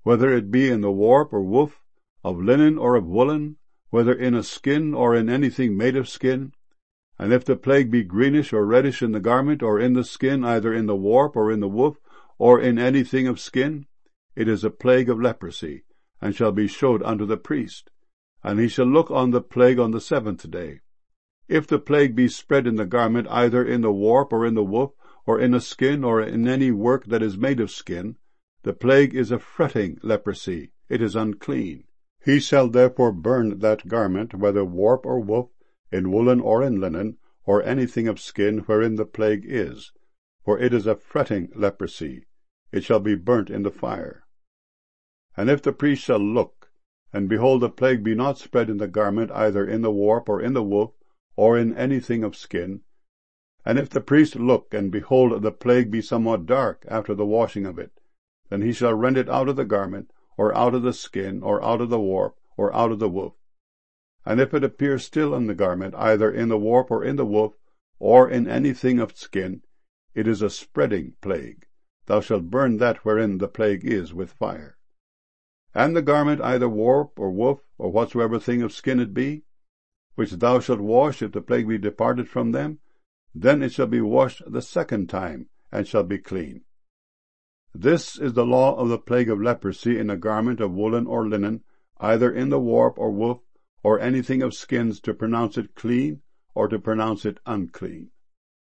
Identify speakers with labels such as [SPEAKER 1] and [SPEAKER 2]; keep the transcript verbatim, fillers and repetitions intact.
[SPEAKER 1] whether it be in the warp or woof, of linen or of woolen, whether in a skin or in anything made of skin. And if the plague be greenish or reddish in the garment or in the skin, either in the warp or in the woof, or in anything of skin, it is a plague of leprosy, and shall be showed unto the priest. And he shall look on the plague on the seventh day. If the plague be spread in the garment, either in the warp or in the woof, or in a skin, or in any work that is made of skin, the plague is a fretting leprosy, it is unclean. He shall therefore burn that garment, whether warp or woof, in woolen or in linen, or anything of skin wherein the plague is, for it is a fretting leprosy, it shall be burnt in the fire. And if the priest shall look, and behold the plague be not spread in the garment, either in the warp or in the woof, or in anything of skin, and if the priest look, and behold the plague be somewhat dark after the washing of it, then he shall rend it out of the garment, or out of the skin, or out of the warp, or out of the woof. And if it appear still in the garment, either in the warp or in the woof, or in anything of skin, it is a spreading plague. Thou shalt burn that wherein the plague is with fire. And the garment, either warp or woof, or whatsoever thing of skin it be, which thou shalt wash, if the plague be departed from them, then it shall be washed the second time, and shall be clean. This is the law of the plague of leprosy in a garment of woolen or linen, either in the warp or woof, or anything of skins, to pronounce it clean, or to pronounce it unclean.